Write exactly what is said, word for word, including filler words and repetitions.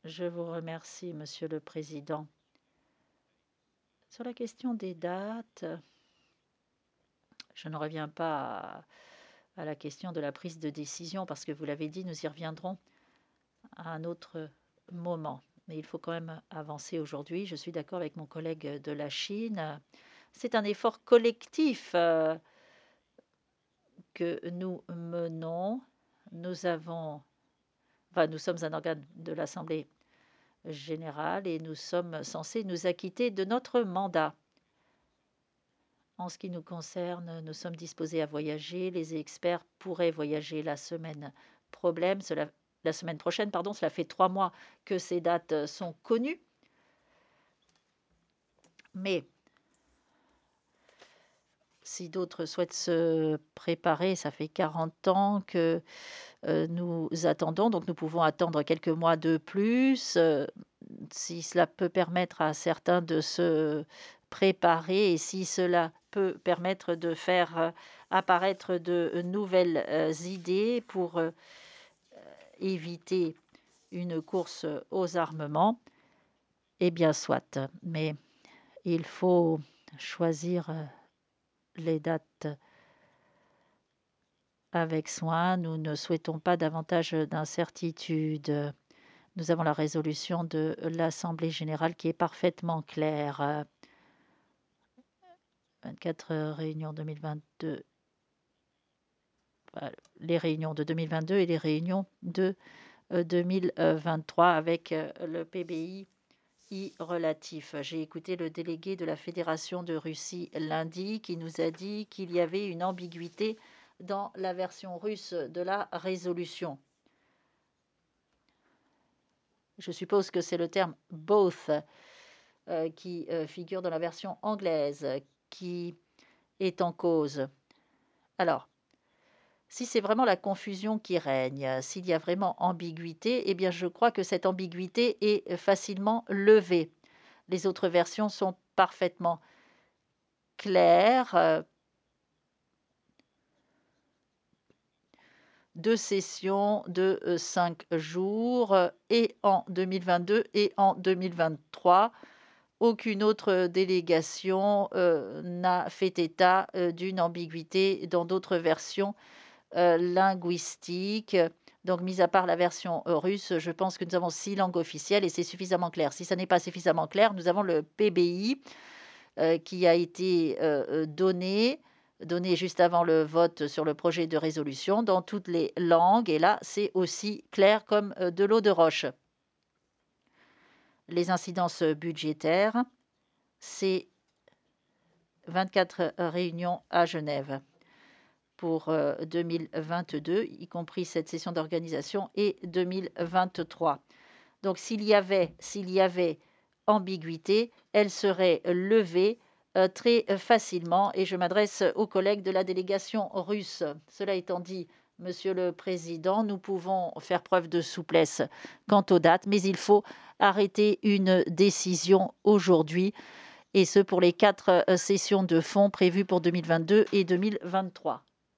Je vous remercie, Monsieur le Président. Sur la question des dates, je ne reviens pas à, à la question de la prise de décision parce que vous l'avez dit, nous y reviendrons à un autre moment. Mais il faut quand même avancer aujourd'hui. Je suis d'accord avec mon collègue de la Chine. C'est un effort collectif euh, que nous menons. Nous avons, enfin, nous sommes un organe de l'Assemblée générale et nous sommes censés nous acquitter de notre mandat. En ce qui nous concerne, nous sommes disposés à voyager. Les experts pourraient voyager la semaine problème, cela, la semaine prochaine. Pardon, cela fait trois mois que ces dates sont connues. Mais si d'autres souhaitent se préparer, ça fait quarante ans que euh, nous attendons, donc nous pouvons attendre quelques mois de plus. Euh, si cela peut permettre à certains de se préparer et si cela peut permettre de faire euh, apparaître de nouvelles euh, idées pour euh, éviter une course aux armements, eh bien soit. Mais il faut choisir euh, les dates avec soin. Nous ne souhaitons pas davantage d'incertitude. Nous avons la résolution de l'Assemblée générale qui est parfaitement claire. vingt-quatre réunions deux mille vingt-deux, les réunions de deux mille vingt-deux et les réunions de deux mille vingt-trois avec le P B I relatif. J'ai écouté le délégué de la Fédération de Russie lundi qui nous a dit qu'il y avait une ambiguïté dans la version russe de la résolution. Je suppose que c'est le terme both euh, qui euh, figure dans la version anglaise qui est en cause. Alors, si c'est vraiment la confusion qui règne, s'il y a vraiment ambiguïté, eh bien je crois que cette ambiguïté est facilement levée. Les autres versions sont parfaitement claires. Deux sessions de euh, cinq jours euh, et en deux mille vingt-deux et en deux mille vingt-trois. Aucune autre délégation euh, n'a fait état euh, d'une ambiguïté dans d'autres versions euh, linguistiques. Donc, mis à part la version euh, russe, je pense que nous avons six langues officielles et c'est suffisamment clair. Si ça n'est pas suffisamment clair, nous avons le P B I euh, qui a été euh, donné donné juste avant le vote sur le projet de résolution dans toutes les langues. Et là, c'est aussi clair comme euh, de l'eau de roche. Les incidences budgétaires, c'est vingt-quatre réunions à Genève pour euh, deux mille vingt-deux, y compris cette session d'organisation, et deux mille vingt-trois. Donc, s'il y avait, s'il y avait ambiguïté, elle serait levée euh, très facilement. Et je m'adresse aux collègues de la délégation russe. Cela étant dit, Monsieur le Président, nous pouvons faire preuve de souplesse quant aux dates, mais il faut arrêter une décision aujourd'hui, et ce pour les quatre euh, sessions de fonds prévues pour deux mille vingt-deux et deux mille vingt-trois.